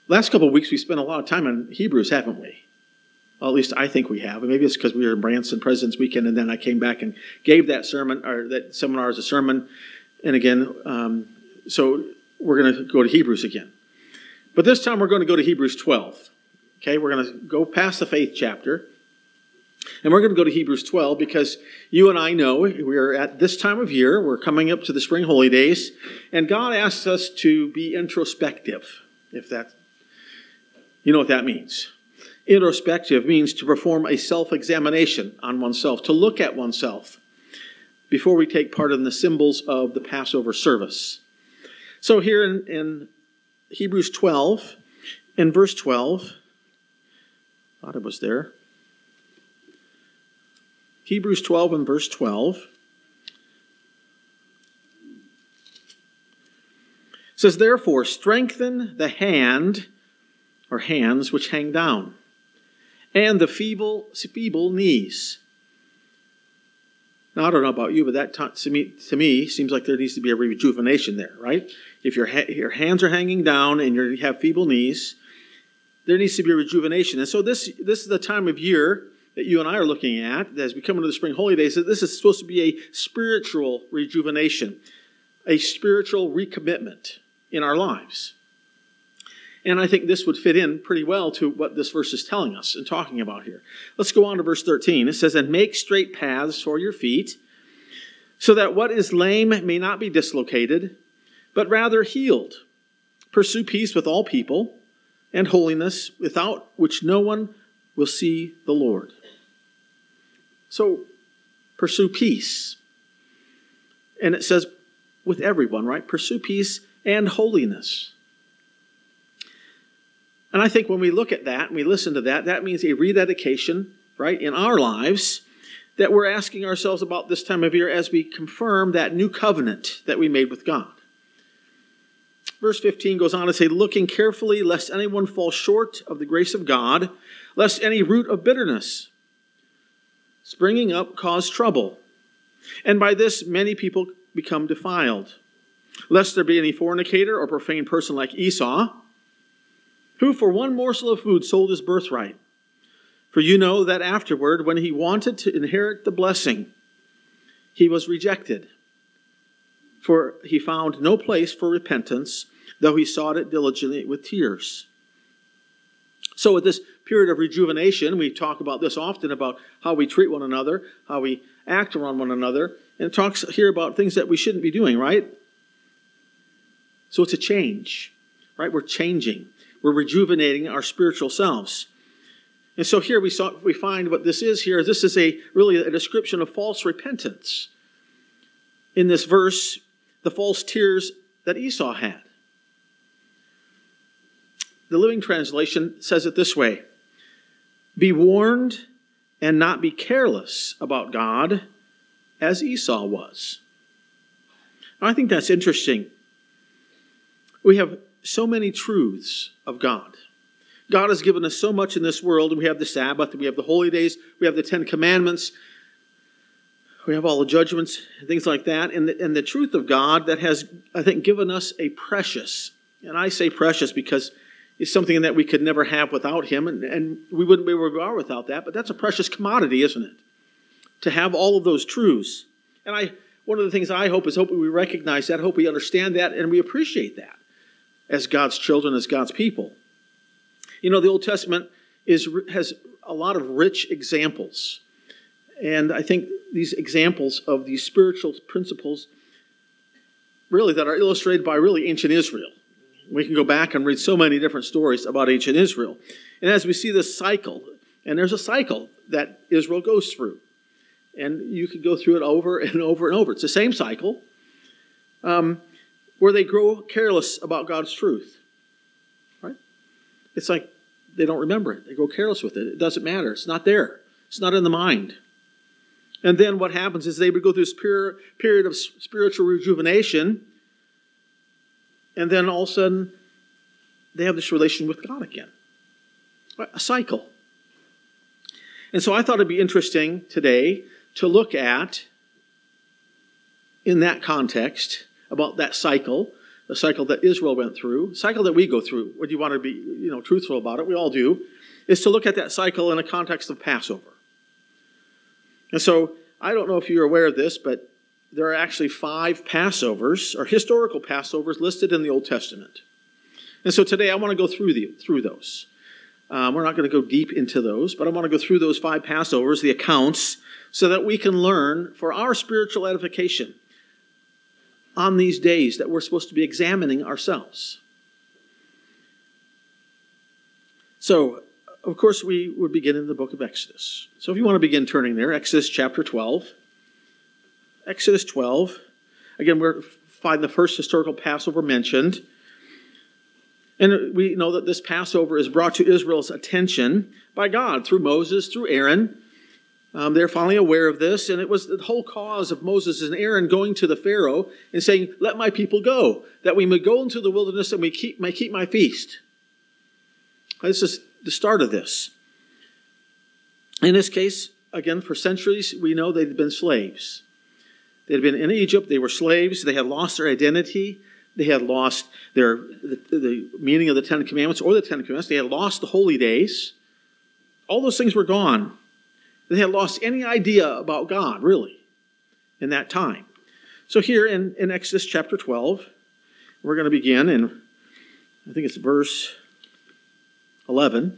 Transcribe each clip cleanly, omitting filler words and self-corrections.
Last couple of weeks, we spent a lot of time on Hebrews, haven't we? Well, at least I think we have. And maybe it's because we were in Branson President's Weekend, and then I came back and gave that sermon, or that seminar as a sermon. And again, so we're going to go to Hebrews again. But this time we're going to go to Hebrews 12. Okay, we're going to go past the faith chapter. And we're going to go to Hebrews 12 because you and I know we're at this time of year. We're coming up to the spring holy days. And God asks us to be introspective, if that, you know what that means. Introspective means to perform a self-examination on oneself, to look at oneself before we take part in the symbols of the Passover service. So here in Hebrews 12, in verse 12, I thought it was there. Hebrews 12 and verse 12 says, "Therefore strengthen the hand," or hands, "which hang down, and the feeble knees." Now, I don't know about you, but that to me seems like there needs to be a rejuvenation there, right? If your hands are hanging down and you have feeble knees, there needs to be a rejuvenation. And so this is the time of year that you and I are looking at as we come into the spring holy days. That this is supposed to be a spiritual rejuvenation, a spiritual recommitment in our lives. And I think this would fit in pretty well to what this verse is telling us and talking about here. Let's go on to verse 13. It says, "And make straight paths for your feet, so that what is lame may not be dislocated, but rather healed. Pursue peace with all people, and holiness, without which no one will see the Lord." So, pursue peace. And it says with everyone, right? Pursue peace and holiness. And I think when we look at that and we listen to that, that means a rededication, right, in our lives that we're asking ourselves about this time of year as we confirm that new covenant that we made with God. Verse 15 goes on to say, "Looking carefully lest anyone fall short of the grace of God, lest any root of bitterness springing up cause trouble. And by this many people become defiled. Lest there be any fornicator or profane person like Esau, who for one morsel of food sold his birthright. For you know that afterward, when he wanted to inherit the blessing, he was rejected. For he found no place for repentance, though he sought it diligently with tears." So at this period of rejuvenation, we talk about this often, about how we treat one another, how we act around one another, and it talks here about things that we shouldn't be doing, right? So it's a change, right? We're changing. We're rejuvenating our spiritual selves. And so here we find what this is here. This is really a description of false repentance. In this verse, the false tears that Esau had. The Living Translation says it this way: "Be warned and not be careless about God as Esau was." Now, I think that's interesting. We have so many truths of God. God has given us so much in this world. And we have the Sabbath, we have the holy days, we have the 10 Commandments, we have all the judgments and things like that. And the truth of God that has, I think, given us a precious, and I say precious because it's something that we could never have without Him, and we wouldn't be where we are without that, but that's a precious commodity, isn't it? To have all of those truths. And one of the things I hope we recognize that, hope we understand that, and we appreciate that as God's children, as God's people. You know, the Old Testament has a lot of rich examples. And I think these examples of these spiritual principles really that are illustrated by really ancient Israel. We can go back and read so many different stories about ancient Israel. And as we see this cycle, and there's a cycle that Israel goes through. And you could go through it over and over and over. It's the same cycle where they grow careless about God's truth. Right? It's like they don't remember it. They grow careless with it. It doesn't matter. It's not there. It's not in the mind. And then what happens is they would go through this period of spiritual rejuvenation, and then all of a sudden they have this relation with God again. A cycle. And so I thought it'd be interesting today to look at, in that context, about that cycle, the cycle that Israel went through, cycle that we go through, when you want to be truthful about it, we all do, is to look at that cycle in the context of Passover. And so, I don't know if you're aware of this, but there are actually 5 Passovers, or historical Passovers, listed in the Old Testament. And so today I want to go through those. We're not going to go deep into those, but I want to go through those 5 Passovers, the accounts, so that we can learn for our spiritual edification on these days that we're supposed to be examining ourselves. So, of course, we would begin in the book of Exodus. So if you want to begin turning there, Exodus chapter 12. Exodus 12. Again, we're finding the first historical Passover mentioned. And we know that this Passover is brought to Israel's attention by God through Moses, through Aaron. They're finally aware of this, and it was the whole cause of Moses and Aaron going to the Pharaoh and saying, "Let my people go, that we may go into the wilderness and we may keep my feast." This is the start of this. In this case, again, for centuries, we know they'd been slaves. They had been in Egypt, they were slaves, they had lost their identity, they had lost the meaning of the Ten Commandments or the Ten Commandments, they had lost the holy days. All those things were gone. They had lost any idea about God, really, in that time. So here in Exodus chapter 12, we're going to begin in, I think it's verse 11.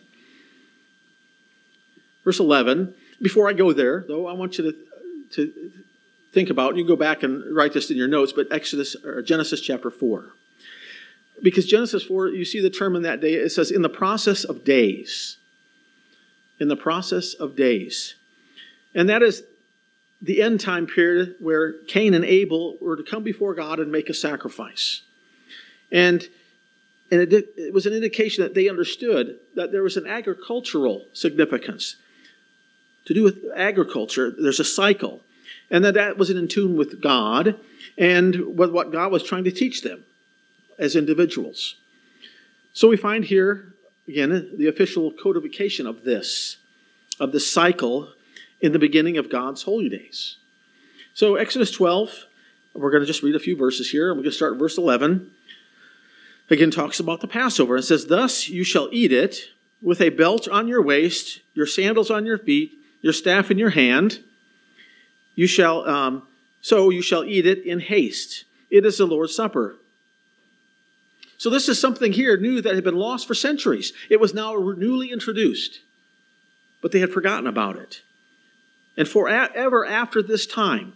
Verse 11. Before I go there, though, I want you to think about, you go back and write this in your notes, but Genesis chapter 4. Because Genesis 4, you see the term in that day, it says, in the process of days. In the process of days. And that is the end time period where Cain and Abel were to come before God and make a sacrifice. And it was an indication that they understood that there was an agricultural significance. To do with agriculture, there's a cycle. And that was in tune with God and with what God was trying to teach them as individuals. So we find here, again, the official codification of this cycle in the beginning of God's holy days. So Exodus 12, we're going to just read a few verses here. We're going to start at verse 11. Again, talks about the Passover. It says, "Thus you shall eat it with a belt on your waist, your sandals on your feet, your staff in your hand. You shall eat it in haste. It is the Lord's Supper." So this is something here new that had been lost for centuries. It was now newly introduced, but they had forgotten about it. And forever after this time,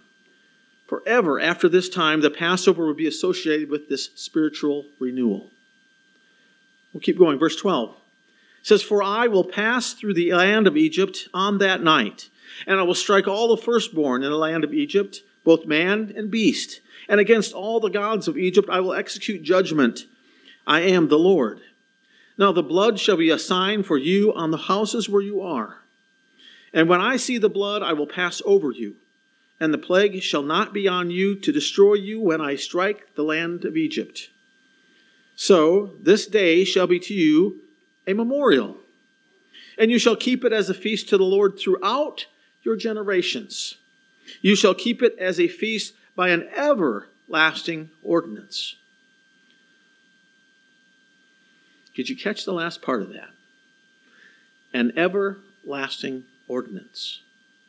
the Passover would be associated with this spiritual renewal. We'll keep going. Verse 12. It says, "For I will pass through the land of Egypt on that night, and I will strike all the firstborn in the land of Egypt, both man and beast. And against all the gods of Egypt I will execute judgment. I am the Lord. Now the blood shall be a sign for you on the houses where you are. And when I see the blood, I will pass over you. And the plague shall not be on you to destroy you when I strike the land of Egypt. So this day shall be to you a memorial. And you shall keep it as a feast to the Lord throughout your generations. You shall keep it as a feast by an everlasting ordinance." Did you catch the last part of that? An everlasting ordinance.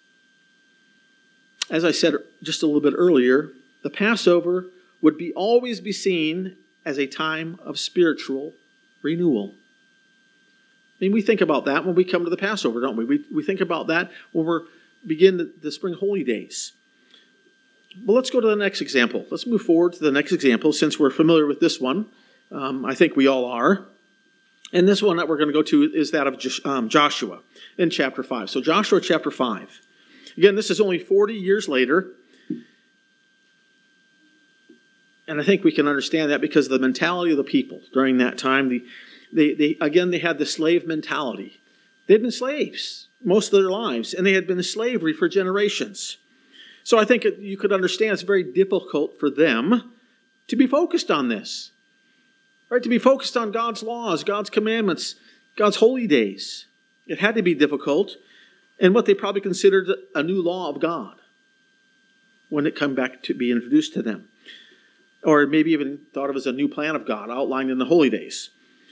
As I said just a little bit earlier, the Passover would always be seen as a time of spiritual renewal. I mean, we think about that when we come to the Passover, don't we? We think about that when we begin the spring holy days. Well, let's go to the next example. Let's move forward to the next example since we're familiar with this one. I think we all are. And this one that we're going to go to is that of Joshua in chapter 5. So Joshua chapter 5. Again, this is only 40 years later. And I think we can understand that because of the mentality of the people during that time. They had the slave mentality. They'd been slaves most of their lives, and they had been in slavery for generations. So I think you could understand it's very difficult for them to be focused on this. Right? To be focused on God's laws, God's commandments, God's holy days. It had to be difficult, and what they probably considered a new law of God when it came back to be introduced to them. or maybe even thought of as a new plan of God outlined in the holy days.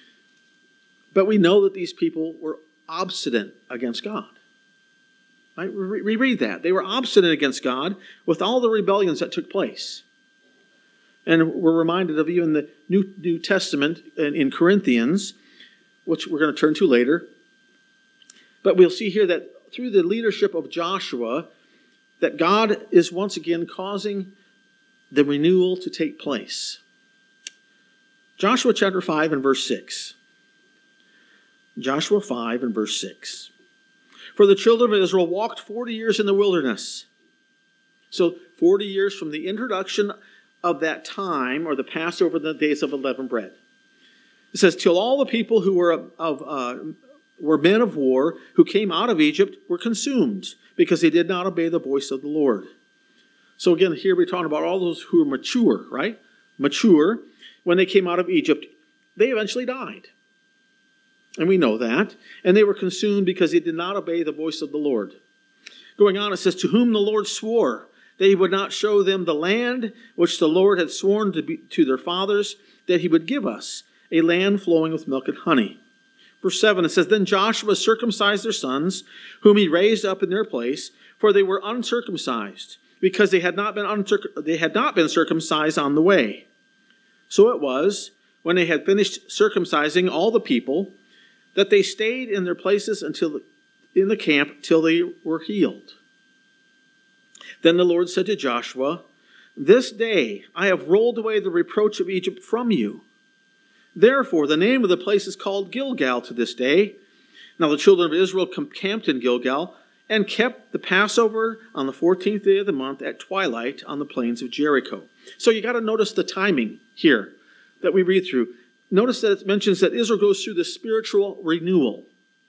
But we know that these people were obstinate against God. Right? We read that. They were obstinate against God with all the rebellions that took place. And we're reminded of even the New Testament in Corinthians, which we're going to turn to later. But we'll see here that through the leadership of Joshua, that God is once again causing the renewal to take place. Joshua chapter 5 and verse 6. Joshua 5 and verse 6. For the children of Israel walked 40 years in the wilderness. So 40 years from the introduction of that time, or the Passover in the days of unleavened bread. It says, till all the people who were men of war who came out of Egypt were consumed, because they did not obey the voice of the Lord. So again, here we're talking about all those who are mature, right? Mature. When they came out of Egypt, they eventually died. And we know that. And they were consumed because they did not obey the voice of the Lord. Going on, it says, to whom the Lord swore that he would not show them the land which the Lord had sworn to their fathers, that he would give us, a land flowing with milk and honey. Verse 7, it says, then Joshua circumcised their sons, whom he raised up in their place, for they were uncircumcised, because they had not been circumcised on the way. So it was, when they had finished circumcising all the people, that they stayed in their places in the camp till they were healed. Then the Lord said to Joshua, this day I have rolled away the reproach of Egypt from you. Therefore, the name of the place is called Gilgal to this day. Now the children of Israel camped in Gilgal and kept the Passover on the 14th day of the month at twilight on the plains of Jericho. So you got to notice the timing here that we read through. Notice that it mentions that Israel goes through the spiritual renewal.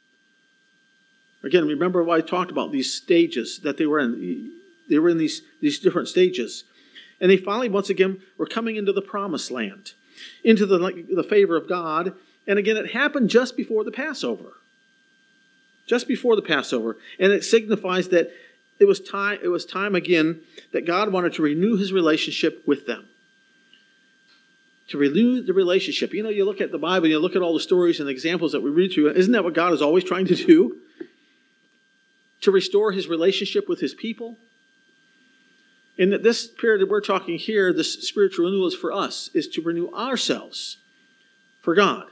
Again, remember what I talked about, these stages that they were in. They were in these different stages. And they finally, once again, were coming into the promised land, into the favor of God. And again, it happened just before the Passover. Just before the Passover. And it signifies that it was time again that God wanted to renew his relationship with them. To renew the relationship. You know, you look at the Bible, you look at all the stories and the examples that we read through. Isn't that what God is always trying to do? To restore his relationship with his people. In this period that we're talking here, this spiritual renewal is for us, is to renew ourselves for God.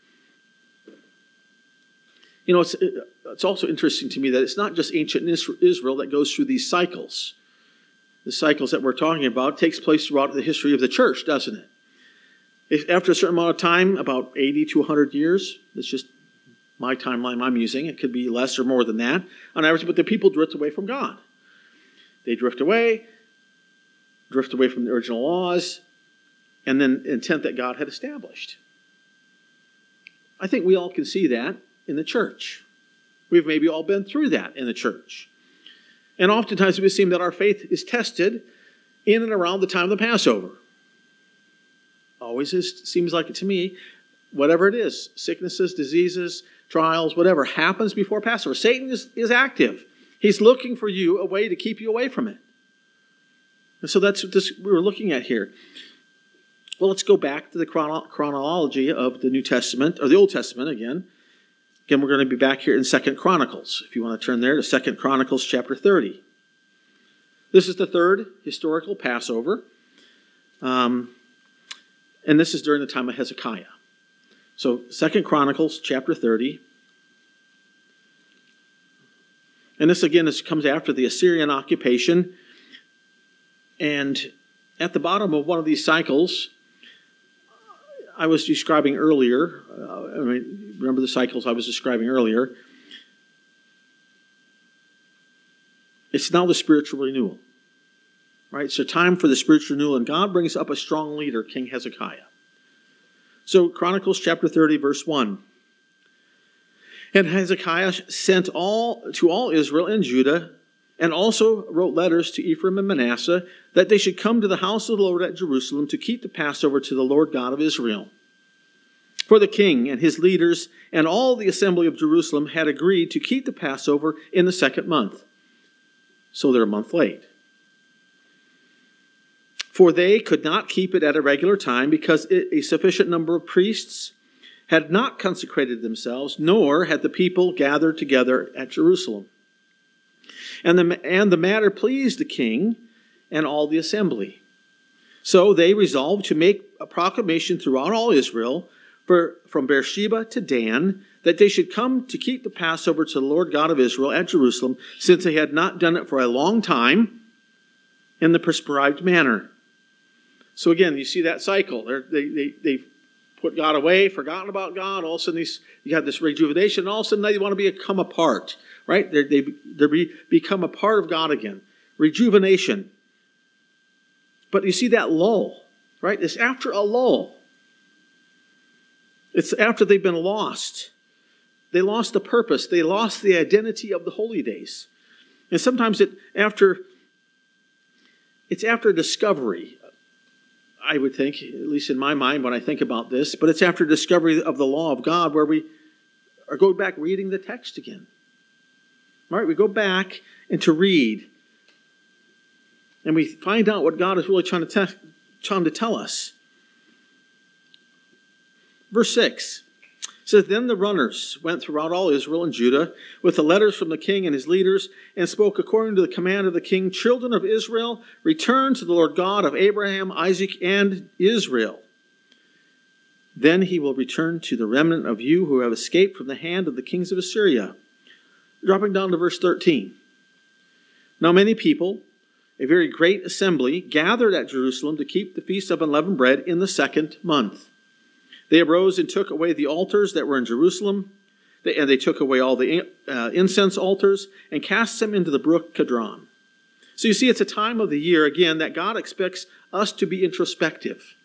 You know, it's also interesting to me that it's not just ancient Israel that goes through these cycles. The cycles that we're talking about takes place throughout the history of the church, doesn't it? After a certain amount of time, about 80 to 100 years, that's just my timeline I'm using. It could be less or more than that on average, but the people drift away from God. They drift away from the original laws, and then intent that God had established. I think we all can see that in the church. We've maybe all been through that in the church. And oftentimes we seem that our faith is tested in and around the time of the Passover. Always seems like it to me, whatever it is, sicknesses, diseases, trials, whatever, happens before Passover. Satan is active. He's looking for you, a way to keep you away from it. And so that's what we were looking at here. Well, let's go back to the chronology of the New Testament, or the Old Testament again. Again, we're going to be back here in 2 Chronicles. If you want to turn there to 2 Chronicles chapter 30. This is the third historical Passover. And this is during the time of Hezekiah. So 2 Chronicles chapter 30. And this again comes after the Assyrian occupation. And at the bottom of one of these cycles, I was describing earlier, remember the cycles I was describing earlier? It's now the spiritual renewal. Right? So time for the spiritual renewal, and God brings up a strong leader, King Hezekiah. So Chronicles chapter 30, verse 1. And Hezekiah sent to all Israel and Judah, and also wrote letters to Ephraim and Manasseh, that they should come to the house of the Lord at Jerusalem to keep the Passover to the Lord God of Israel. For the king and his leaders and all the assembly of Jerusalem had agreed to keep the Passover in the second month. So they're a month late. For they could not keep it at a regular time, because a sufficient number of priests had not consecrated themselves, nor had the people gathered together at Jerusalem. And the matter pleased the king and all the assembly. So they resolved to make a proclamation throughout all Israel, from Beersheba to Dan, that they should come to keep the Passover to the Lord God of Israel at Jerusalem, since they had not done it for a long time in the prescribed manner. So again, you see that cycle. They put God away, forgotten about God. All of a sudden, you have this rejuvenation, and all of a sudden they want to become a part, right? They become a part of God again. Rejuvenation. But you see that lull, right? It's after a lull. It's after they've been lost. They lost the purpose. They lost the identity of the holy days. And sometimes it's after discovery, I would think, at least in my mind when I think about this, but it's after discovery of the law of God where we are going back reading the text again. All right, we go back and to read, and we find out what God is really trying to tell us. Verse 6 says, Then the runners went throughout all Israel and Judah with the letters from the king and his leaders, and spoke according to the command of the king, Children of Israel, return to the Lord God of Abraham, Isaac, and Israel. Then he will return to the remnant of you who have escaped from the hand of the kings of Assyria. Dropping down to verse 13. Now many people, a very great assembly, gathered at Jerusalem to keep the feast of unleavened bread in the 2nd month. They arose and took away the altars that were in Jerusalem, and they took away all the incense altars and cast them into the brook Kidron. So you see, it's a time of the year, again, that God expects us to be introspective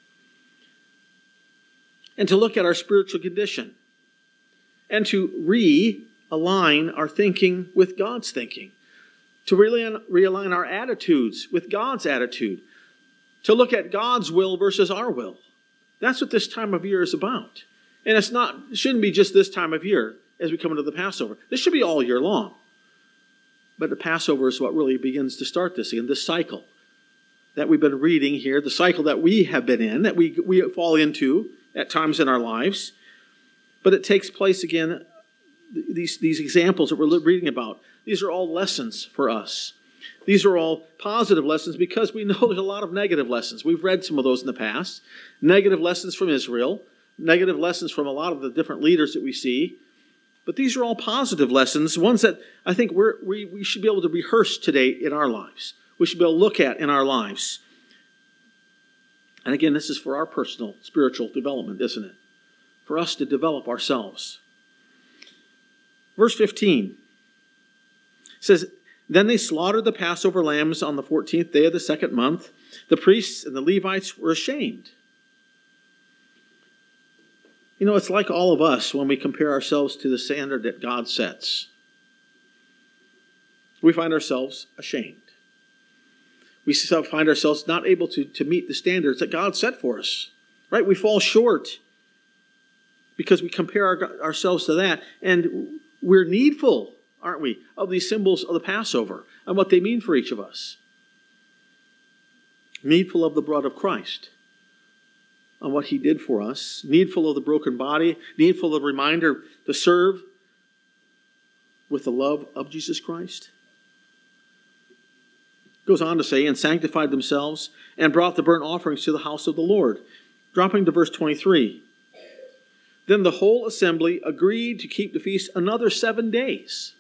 and to look at our spiritual condition and to realign our thinking with God's thinking, to realign our attitudes with God's attitude, to look at God's will versus our will. That's what this time of year is about. And it shouldn't be just this time of year as we come into the Passover. This should be all year long. But the Passover is what really begins to start this again, this cycle that we've been reading here, the cycle that we have been in, that we fall into at times in our lives. But it takes place again, these examples that we're reading about. These are all lessons for us. These are all positive lessons because we know there's a lot of negative lessons. We've read some of those in the past. Negative lessons from Israel. Negative lessons from a lot of the different leaders that we see. But these are all positive lessons, ones that I think we should be able to rehearse today in our lives. We should be able to look at in our lives. And again, this is for our personal spiritual development, isn't it? For us to develop ourselves. Verse 15 says, Then they slaughtered the Passover lambs on the 14th day of the 2nd month. The priests and the Levites were ashamed. You know, it's like all of us when we compare ourselves to the standard that God sets. We find ourselves ashamed. We find ourselves not able to meet the standards that God set for us. Right? We fall short because we compare ourselves to that. And we're needful, aren't we, of these symbols of the Passover and what they mean for each of us. Needful of the blood of Christ, on what he did for us, needful of the broken body, needful of the reminder to serve with the love of Jesus Christ. Goes on to say, and sanctified themselves and brought the burnt offerings to the house of the Lord. Dropping to verse 23. Then the whole assembly agreed to keep the feast another 7 days.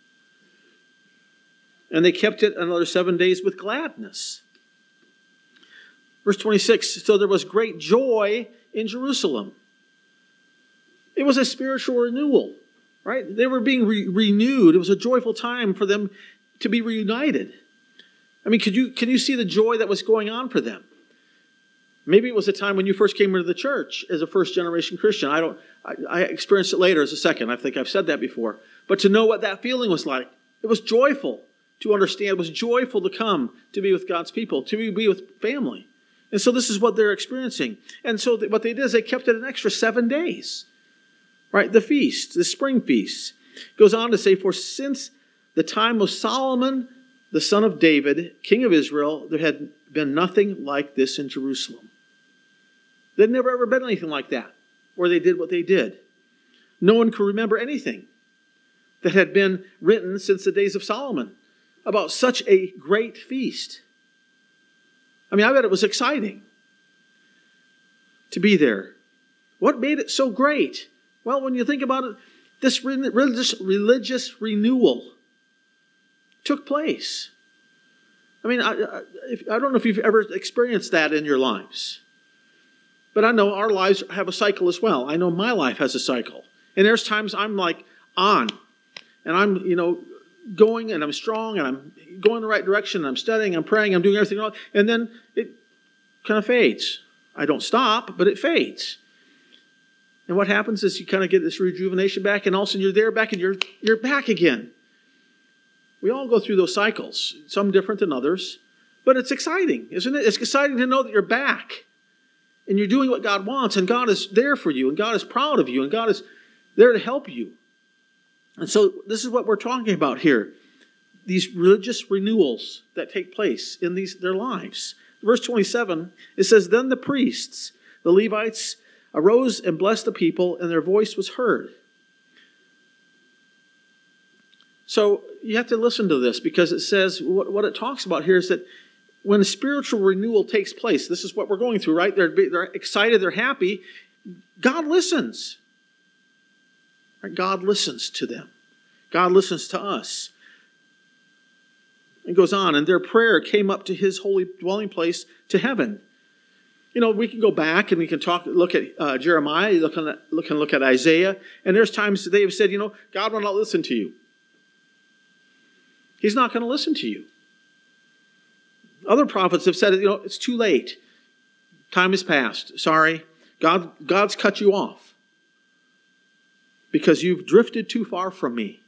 And they kept it another 7 days with gladness. Verse 26, so there was great joy in Jerusalem. It was a spiritual renewal, right? They were being renewed. It was a joyful time for them to be reunited. I mean, can you see the joy that was going on for them? Maybe it was a time when you first came into the church as a first-generation Christian. I experienced it later as a second. I think I've said that before. But to know what that feeling was like, it was joyful to understand. It was joyful to come to be with God's people, to be with family. And so this is what they're experiencing. And so what they did is they kept it an extra 7 days. Right? The feast, the spring feast. Goes on to say, for since the time of Solomon, the son of David, king of Israel, there had been nothing like this in Jerusalem. There'd never ever been anything like that, where they did what they did. No one could remember anything that had been written since the days of Solomon about such a great feast. I mean, I bet it was exciting to be there. What made it so great? Well, when you think about it, this religious renewal took place. I mean, I don't know if you've ever experienced that in your lives. But I know our lives have a cycle as well. I know my life has a cycle. And there's times I'm like on. And I'm, going and I'm strong and I'm going the right direction. And I'm studying, I'm praying, I'm doing everything wrong. And then it kind of fades. I don't stop, but it fades. And what happens is you kind of get this rejuvenation back, and all of a sudden you're there back and you're back again. We all go through those cycles, some different than others. But it's exciting, isn't it? It's exciting to know that you're back. And you're doing what God wants, and God is there for you, and God is proud of you, and God is there to help you. And so this is what we're talking about here. These religious renewals that take place in their lives. Verse 27, it says, Then the priests, the Levites, arose and blessed the people, and their voice was heard. So you have to listen to this, because it says, what it talks about here is that when spiritual renewal takes place, this is what we're going through, right? They're excited, they're happy. God listens. God listens to them. God listens to us. It goes on, and their prayer came up to his holy dwelling place, to heaven. We can go back and we can look at Jeremiah, look at Isaiah, and there's times that they have said, God will not listen to you. He's not going to listen to you. Other prophets have said, it's too late. Time has passed. Sorry. God's cut you off because you've drifted too far from me.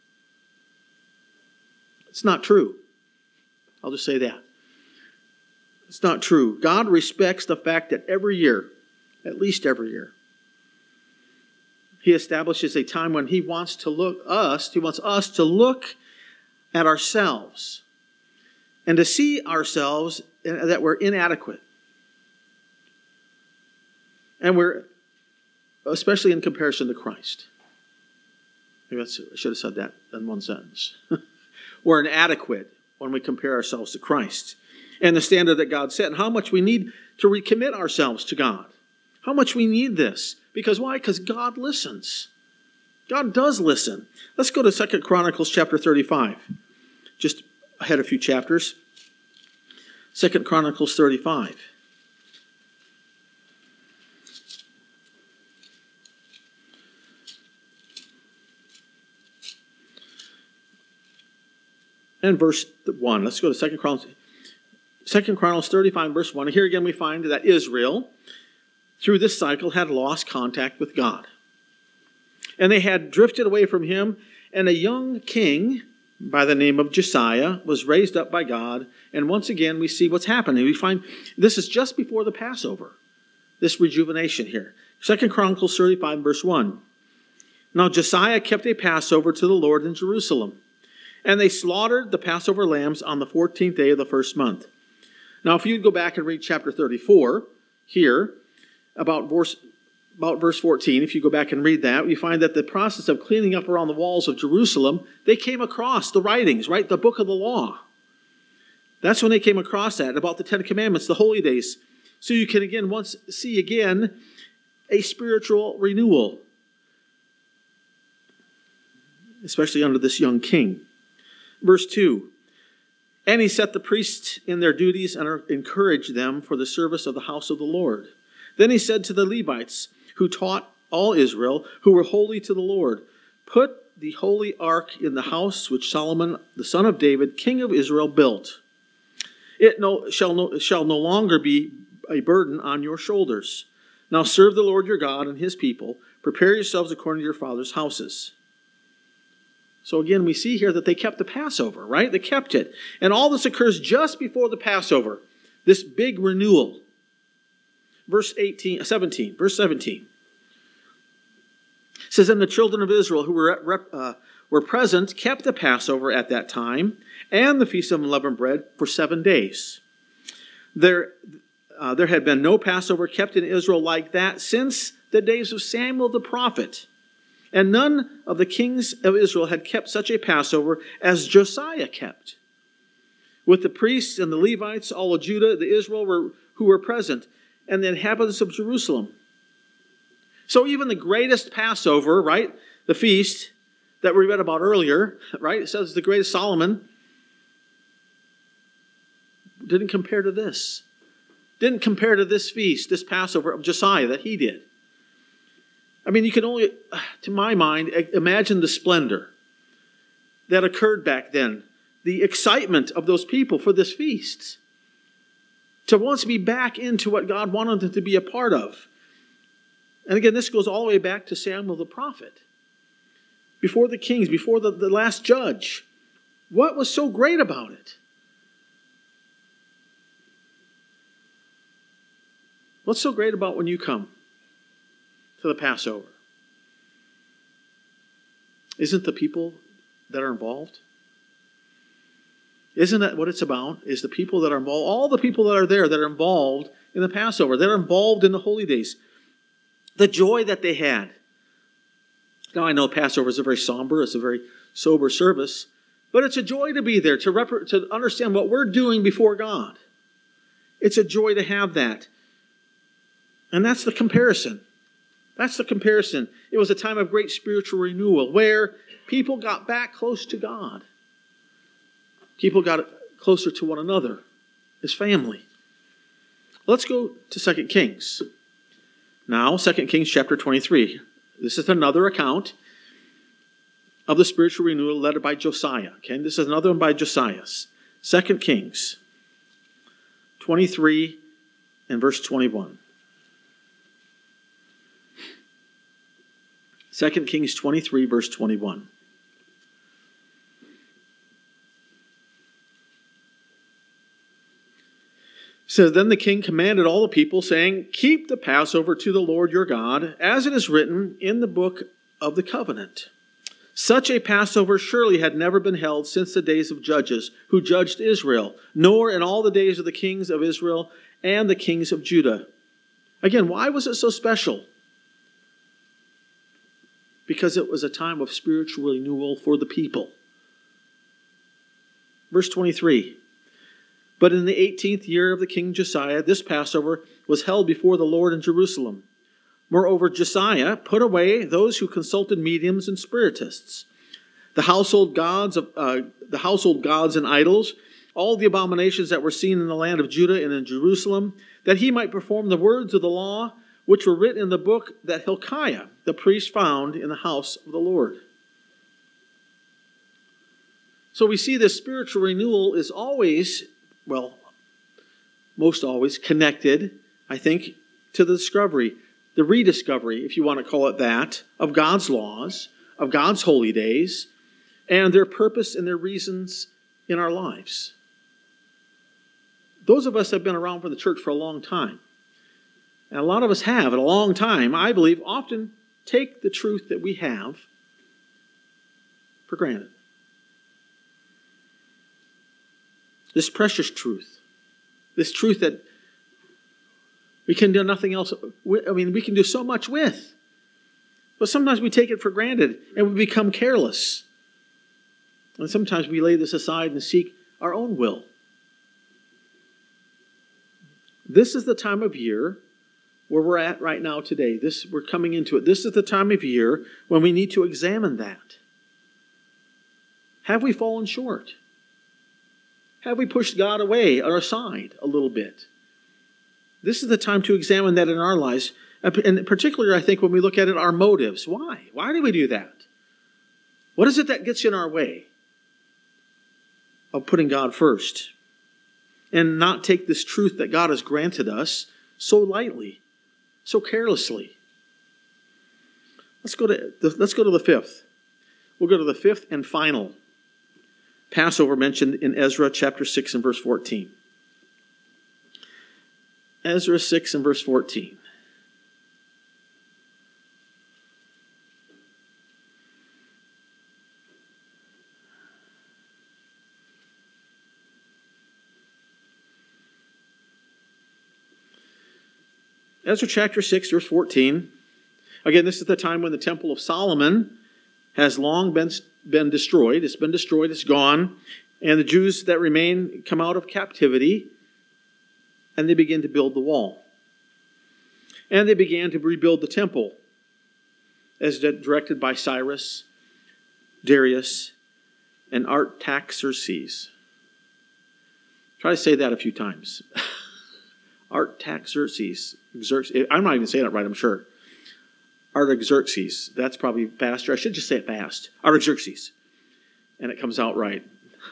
It's not true. I'll just say that. It's not true. God respects the fact that every year, at least every year, he establishes a time when he wants us to look at ourselves and to see ourselves that we're inadequate. And we're, especially in comparison to Christ. Maybe I should have said that in one sentence. We're inadequate when we compare ourselves to Christ and the standard that God set, and how much we need to recommit ourselves to God. How much we need this. Because why? Because God listens. God does listen. Let's go to 2 Chronicles chapter 35. Just ahead a few chapters. 2 Chronicles 35. And verse 1. Let's go to 2 Chronicles 35, verse 1. Here again we find that Israel, through this cycle, had lost contact with God. And they had drifted away from him, and a young king by the name of Josiah was raised up by God. And once again, we see what's happening. We find this is just before the Passover, this rejuvenation here. 2 Chronicles 35, verse 1. Now Josiah kept a Passover to the Lord in Jerusalem, and they slaughtered the Passover lambs on the 14th day of the first month. Now, if you go back and read chapter 34 here, about verse 14, if you go back and read that, you find that the process of cleaning up around the walls of Jerusalem, they came across the writings, right? The book of the law. That's when they came across that, about the Ten Commandments, the holy days. So you can see again a spiritual renewal, especially under this young king. Verse 2, and he set the priests in their duties and encouraged them for the service of the house of the Lord. Then he said to the Levites, who taught all Israel, who were holy to the Lord, put the holy ark in the house which Solomon, the son of David, king of Israel, built. It shall no longer be a burden on your shoulders. Now serve the Lord your God and his people. Prepare yourselves according to your father's houses. So again, we see here that they kept the Passover, right? They kept it. And all this occurs just before the Passover, this big renewal. Verse 17. It says, and the children of Israel who were present kept the Passover at that time and the Feast of Unleavened Bread for 7 days. There had been no Passover kept in Israel like that since the days of Samuel the prophet. And none of the kings of Israel had kept such a Passover as Josiah kept. With the priests and the Levites, all of Judah, the Israel who were present, and the inhabitants of Jerusalem. So even the greatest Passover, right, the feast that we read about earlier, right, it says the greatest Solomon, didn't compare to this. Didn't compare to this feast, this Passover of Josiah that he did. I mean, you can only, to my mind, imagine the splendor that occurred back then. The excitement of those people for this feast. To once be back into what God wanted them to be a part of. And again, this goes all the way back to Samuel the prophet. Before the kings, before the last judge. What was so great about it? What's so great about when you come to the Passover? Isn't the people that are involved? Isn't that what it's about? Is the people that are involved, all the people that are there that are involved in the Passover, that are involved in the holy days. The joy that they had. Now I know Passover is a very somber, it's a very sober service, but it's a joy to be there, to understand what we're doing before God. It's a joy to have that. And that's the comparison. That's the comparison. It was a time of great spiritual renewal where people got back close to God. People got closer to one another, as family. Let's go to 2 Kings. Now, 2 Kings chapter 23. This is another account of the spiritual renewal led by Josiah. Okay, this is another one by Josiah. 2 Kings 23 and verse 21. 2 Kings 23, verse 21. It says, Then the king commanded all the people, saying, Keep the Passover to the Lord your God, as it is written in the book of the covenant. Such a Passover surely had never been held since the days of judges, who judged Israel, nor in all the days of the kings of Israel and the kings of Judah. Again, why was it so special? Because it was a time of spiritual renewal for the people. Verse 23. But in the 18th year of the king Josiah, this Passover was held before the Lord in Jerusalem. Moreover, Josiah put away those who consulted mediums and spiritists, the household gods and idols, all the abominations that were seen in the land of Judah and in Jerusalem, that he might perform the words of the law which were written in the book that Hilkiah, the priest, found in the house of the Lord. So we see this spiritual renewal is always, well, most always connected, I think, to the discovery, the rediscovery, if you want to call it that, of God's laws, of God's holy days, and their purpose and their reasons in our lives. Those of us have been around for the church for a long time. And a lot of us have, in a long time, I believe, often take the truth that we have for granted. This precious truth. This truth that we can do nothing else with. I mean, we can do so much with. But sometimes we take it for granted and we become careless. And sometimes we lay this aside and seek our own will. This is the time of year where we're at right now today. We're coming into it. This is the time of year when we need to examine that. Have we fallen short? Have we pushed God away or aside a little bit? This is the time to examine that in our lives. And particularly, I think, when we look at it, our motives. Why? Why do we do that? What is it that gets in our way of putting God first? And not take this truth that God has granted us so lightly, so carelessly. Let's go to the fifth. We'll go to the fifth and final Passover mentioned in Ezra chapter 6 and verse 14. Ezra 6 and verse 14. Ezra chapter 6, verse 14. Again, this is the time when the Temple of Solomon has long been destroyed. It's been destroyed, it's gone. And the Jews that remain come out of captivity, and they begin to build the wall. And they began to rebuild the temple, as directed by Cyrus, Darius, and Artaxerxes. Try to say that a few times. Artaxerxes. I'm not even saying it right, I'm sure. Artaxerxes. That's probably faster. I should just say it fast. Artaxerxes. And it comes out right.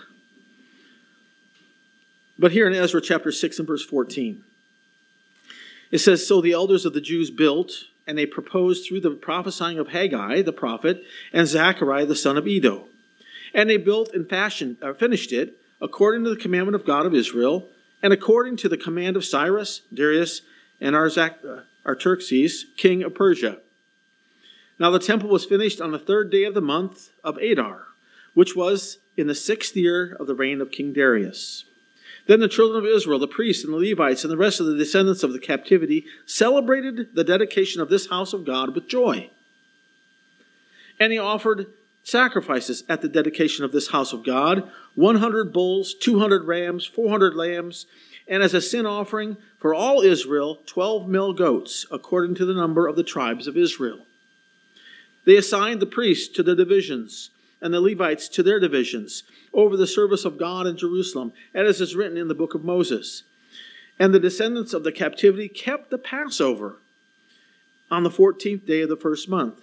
But here in Ezra chapter 6 and verse 14, it says, "So the elders of the Jews built, and they proposed through the prophesying of Haggai the prophet and Zechariah the son of Iddo. And they built and finished it according to the commandment of God of Israel, and according to the command of Cyrus, Darius, and Artaxerxes, king of Persia. Now the temple was finished on the 3rd day of the month of Adar, which was in the 6th year of the reign of King Darius. Then the children of Israel, the priests and the Levites, and the rest of the descendants of the captivity celebrated the dedication of this house of God with joy. And he offered sacrifices at the dedication of this house of God, 100 bulls, 200 rams, 400 lambs, and as a sin offering for all Israel, 12 male goats, according to the number of the tribes of Israel. They assigned the priests to their divisions, and the Levites to their divisions, over the service of God in Jerusalem, as is written in the book of Moses. And the descendants of the captivity kept the Passover on the 14th day of the first month."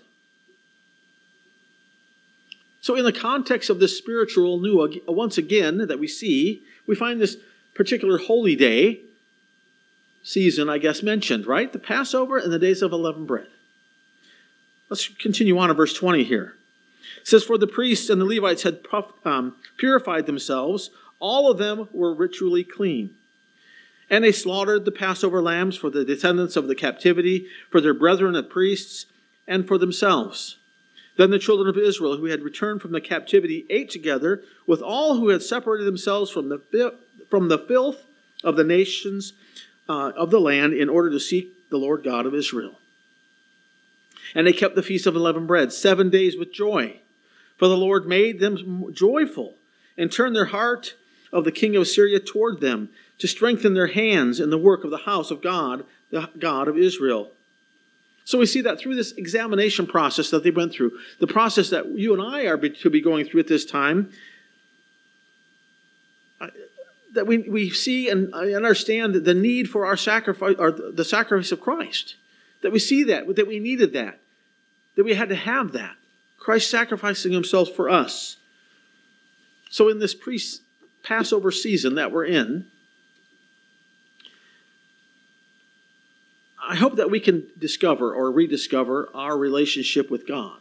So in the context of this spiritual once again, that we see, we find this particular holy day season, I guess, mentioned, right? The Passover and the days of unleavened bread. Let's continue on to verse 20 here. It says, "For the priests and the Levites had purified themselves. All of them were ritually clean. And they slaughtered the Passover lambs for the descendants of the captivity, for their brethren the priests, and for themselves. Then the children of Israel who had returned from the captivity ate together with all who had separated themselves from the filth of the nations of the land in order to seek the Lord God of Israel. And they kept the feast of unleavened bread 7 days with joy. For the Lord made them joyful and turned their heart of the king of Assyria toward them to strengthen their hands in the work of the house of God, the God of Israel." So we see that through this examination process that they went through, the process that you and I are to be going through at this time, that we see and understand the need for our sacrifice, or the sacrifice of Christ. That we see that we needed that we had to have that. Christ sacrificing himself for us. So in this Passover season that we're in, I hope that we can discover or rediscover our relationship with God.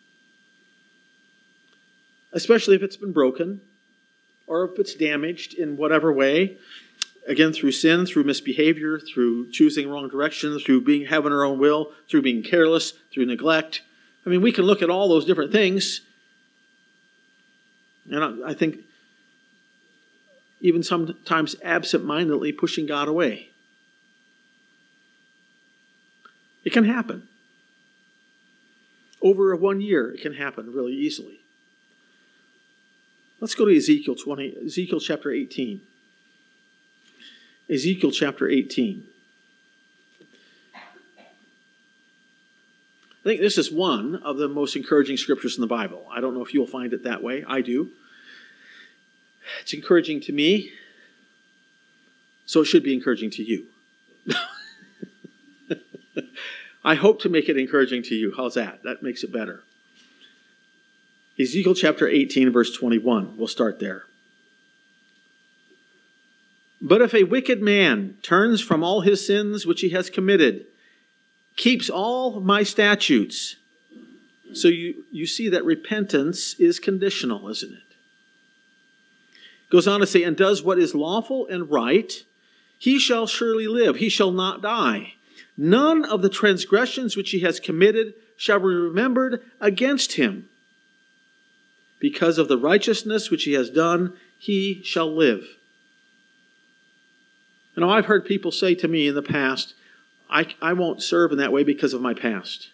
Especially if it's been broken or if it's damaged in whatever way. Again, through sin, through misbehavior, through choosing wrong direction, through having our own will, through being careless, through neglect. I mean, we can look at all those different things. And I think even sometimes absent-mindedly pushing God away. It can happen. Over 1 year, it can happen really easily. Let's go to Ezekiel chapter 18. Ezekiel chapter 18. I think this is one of the most encouraging scriptures in the Bible. I don't know if you'll find it that way. I do. It's encouraging to me, so it should be encouraging to you. I hope to make it encouraging to you. How's that? That makes it better. Ezekiel chapter 18, verse 21. We'll start there. "But if a wicked man turns from all his sins which he has committed, keeps all my statutes." So you see that repentance is conditional, isn't it? Goes on to say, "And does what is lawful and right, he shall surely live, he shall not die. None of the transgressions which he has committed shall be remembered against him. Because of the righteousness which he has done, he shall live." You know, I've heard people say to me in the past, I won't serve in that way because of my past.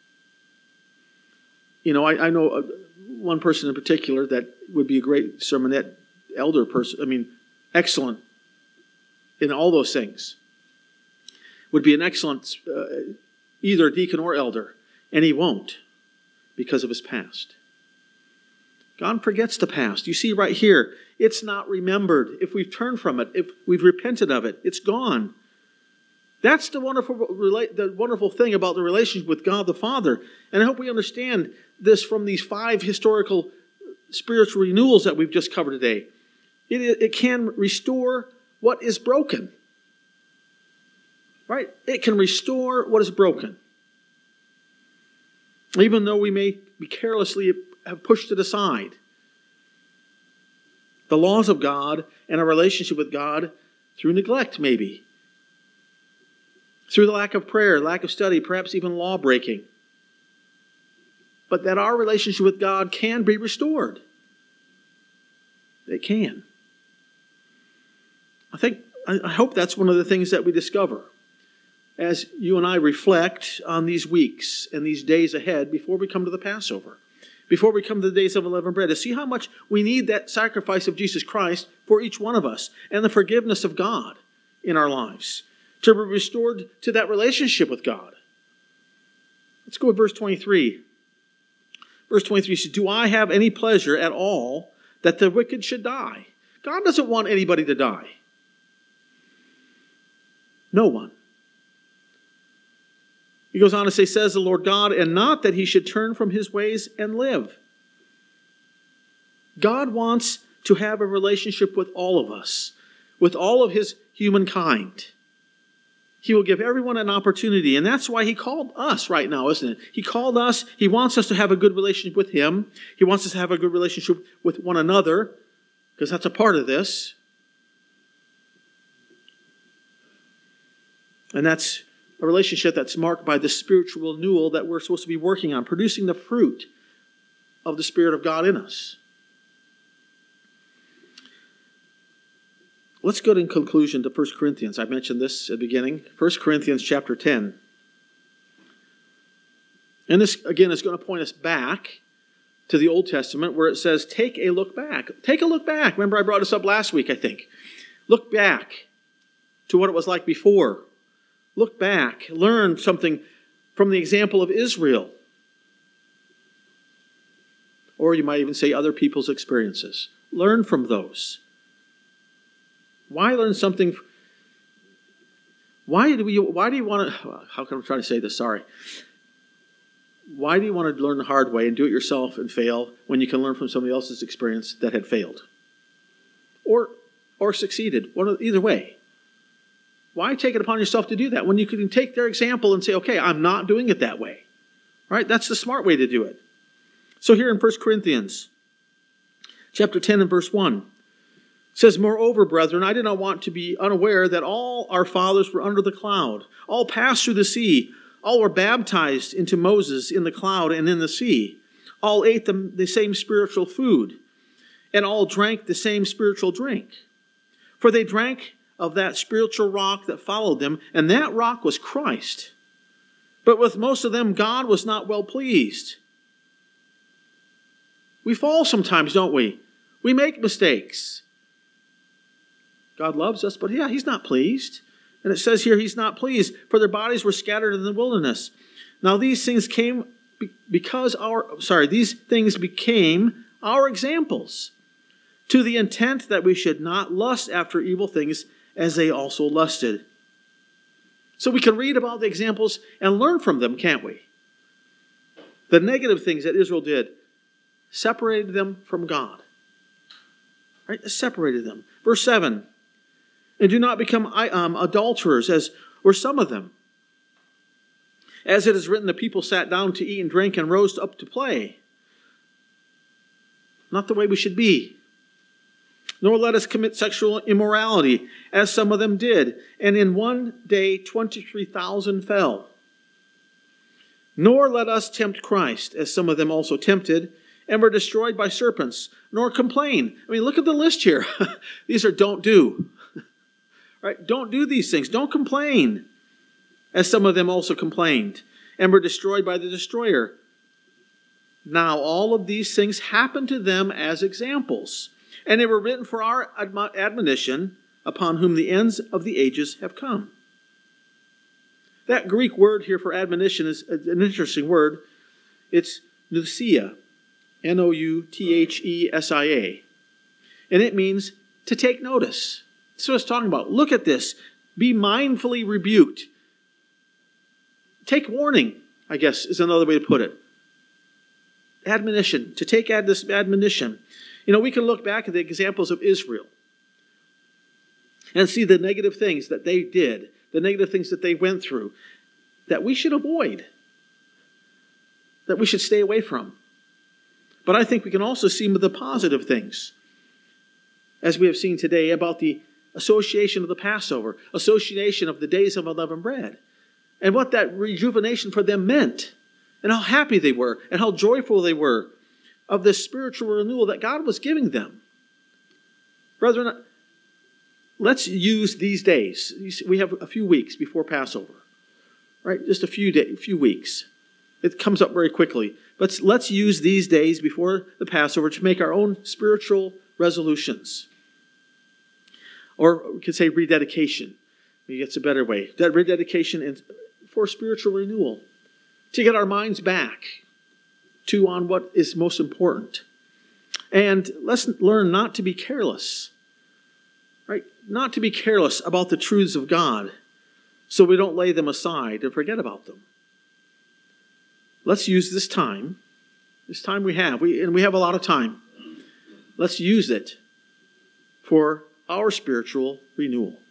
I know one person in particular that would be a great sermonette elder person. Excellent in all those things. Would be an excellent either deacon or elder, and he won't because of his past. God forgets the past. You see right here, it's not remembered. If we've turned from it, if we've repented of it, it's gone. That's the wonderful thing about the relationship with God the Father. And I hope we understand this from these 5 historical spiritual renewals that we've just covered today. It can restore what is broken. Right? It can restore what is broken. Even though we may be carelessly have pushed it aside. The laws of God and our relationship with God through neglect, maybe. Through the lack of prayer, lack of study, perhaps even law breaking. But that our relationship with God can be restored. It can. I hope that's one of the things that we discover as you and I reflect on these weeks and these days ahead before we come to the Passover, before we come to the days of unleavened bread, to see how much we need that sacrifice of Jesus Christ for each one of us and the forgiveness of God in our lives to be restored to that relationship with God. Let's go with verse 23. Verse 23 says, "Do I have any pleasure at all that the wicked should die?" God doesn't want anybody to die. No one. He goes on to say, "Says the Lord God, and not that he should turn from his ways and live." God wants to have a relationship with all of us, with all of his humankind. He will give everyone an opportunity, and that's why he called us right now, isn't it? He called us. He wants us to have a good relationship with him. He wants us to have a good relationship with one another, because that's a part of this. And that's a relationship that's marked by the spiritual renewal that we're supposed to be working on, producing the fruit of the Spirit of God in us. Let's go in conclusion to 1 Corinthians. I mentioned this at the beginning. 1 Corinthians chapter 10. And this, again, is going to point us back to the Old Testament where it says, take a look back. Take a look back. Remember, I brought this up last week, I think. Look back to what it was like before. Look back. Learn something from the example of Israel. Or you might even say other people's experiences. Learn from those. Why learn something? Why do you want to, how can I try to say this? Sorry. Why do you want to learn the hard way and do it yourself and fail when you can learn from somebody else's experience that had failed? Or succeeded? Either way. Why take it upon yourself to do that when you can take their example and say, okay, I'm not doing it that way? Right? That's the smart way to do it. So here in 1 Corinthians chapter 10 and verse 1, it says, "Moreover, brethren, I did not want to be unaware that all our fathers were under the cloud. All passed through the sea. All were baptized into Moses in the cloud and in the sea. All ate the same spiritual food, and all drank the same spiritual drink. For they drank of that spiritual rock that followed them, and that rock was Christ. But with most of them, God was not well pleased." We fall sometimes, don't we? We make mistakes. God loves us, but he's not pleased. And it says here, he's not pleased, for their bodies were scattered in the wilderness. Now these things became our examples, to the intent that we should not lust after evil things as they also lusted. So we can read about the examples and learn from them, can't we? The negative things that Israel did separated them from God. Right? It separated them. Verse 7, "And do not become adulterers, as were some of them. As it is written, the people sat down to eat and drink and rose up to play." Not the way we should be. "Nor let us commit sexual immorality, as some of them did. And in one day 23,000 fell. Nor let us tempt Christ, as some of them also tempted, and were destroyed by serpents. Nor complain." I mean, look at the list here. These are don't do. Right? Don't do these things. Don't complain. as some of them also complained, and were destroyed by the destroyer. Now all of these things happened to them as examples, and they were written for our admonition, upon whom the ends of the ages have come. That Greek word here for admonition is an interesting word. It's nouthesia, Nouthesia. And it means to take notice. That's what it's talking about. Look at this. Be mindfully rebuked. Take warning, I guess, is another way to put it. Admonition. To take this admonition. We can look back at the examples of Israel and see the negative things that they did, the negative things that they went through, that we should avoid, that we should stay away from. But I think we can also see the positive things, as we have seen today, about the association of the Passover, association of the days of unleavened bread, and what that rejuvenation for them meant, and how happy they were, and how joyful they were of this spiritual renewal that God was giving them. Brethren, let's use these days. We have a few weeks before Passover, right? Just a few weeks. It comes up very quickly. But let's use these days before the Passover to make our own spiritual resolutions. Or we could say rededication. Maybe it's a better way. That rededication for spiritual renewal. To get our minds back on what is most important. And let's learn not to be careless. Right? Not to be careless about the truths of God, so we don't lay them aside and forget about them. Let's use this time we have, and we have a lot of time. Let's use it for our spiritual renewal.